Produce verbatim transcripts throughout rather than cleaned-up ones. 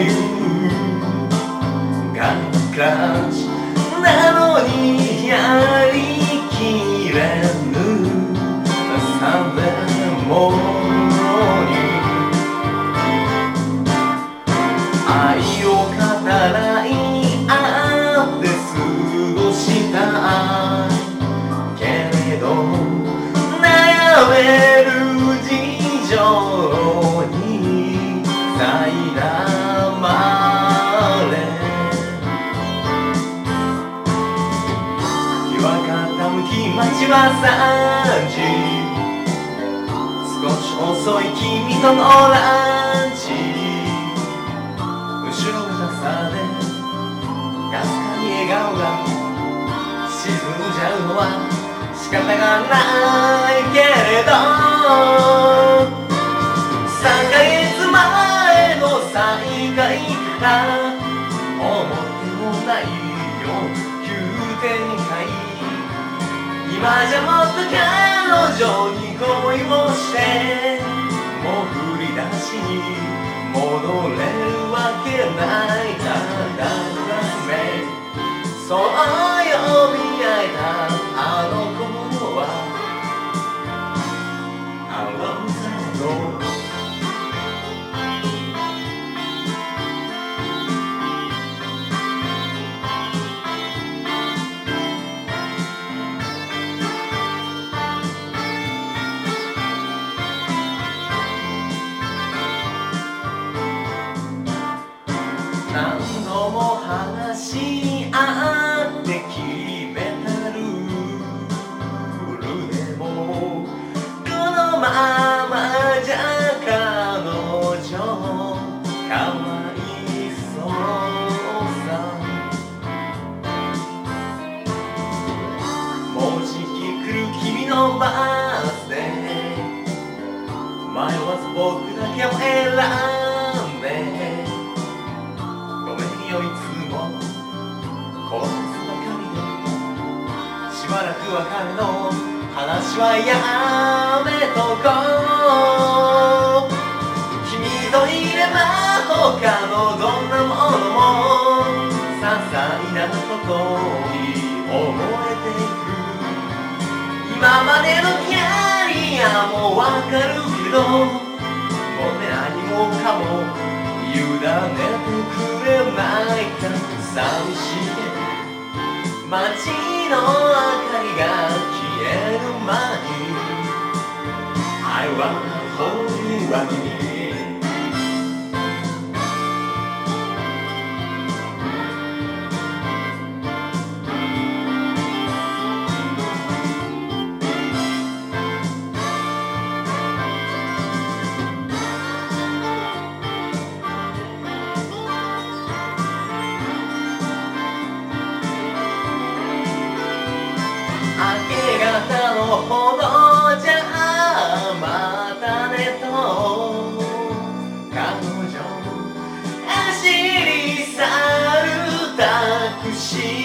ガンクラッシュなのにやりきれぬさべものに愛を語らい合って過ごしたけれど悩める事情に苛まれ日は傾き街はさんじ少し遅い君とのランチ後ろめたさでかすかに笑顔が沈んじゃうのは仕方がないけれどさんかげつまえの再会から思ってもないよ急展開今じゃもっと彼女に恋をしてもう振り出しに戻れるわけないからそう呼び合えたあの頃はあの頃何度も話し合って決めたルールでもこのままじゃ彼女かわいそうさもうじき来る君のバースデー迷わず僕だけを選んでいつもこのばかりでしばらくは彼の話はやめとこう君といれば他のどんなものも些細なことに思えていく今までのキャリアもわかるけどもう何もかも委ねてくれないか寂しい街の明かりが消える前に I wanna hold you right here明け方のほどじゃまたねと彼女走り去るタクシ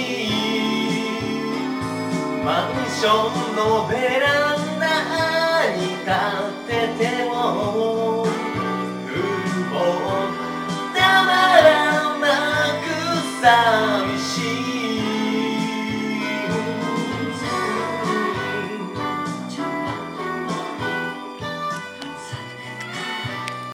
ーマンションのベランダに立ってても風貌たまらなく寂しい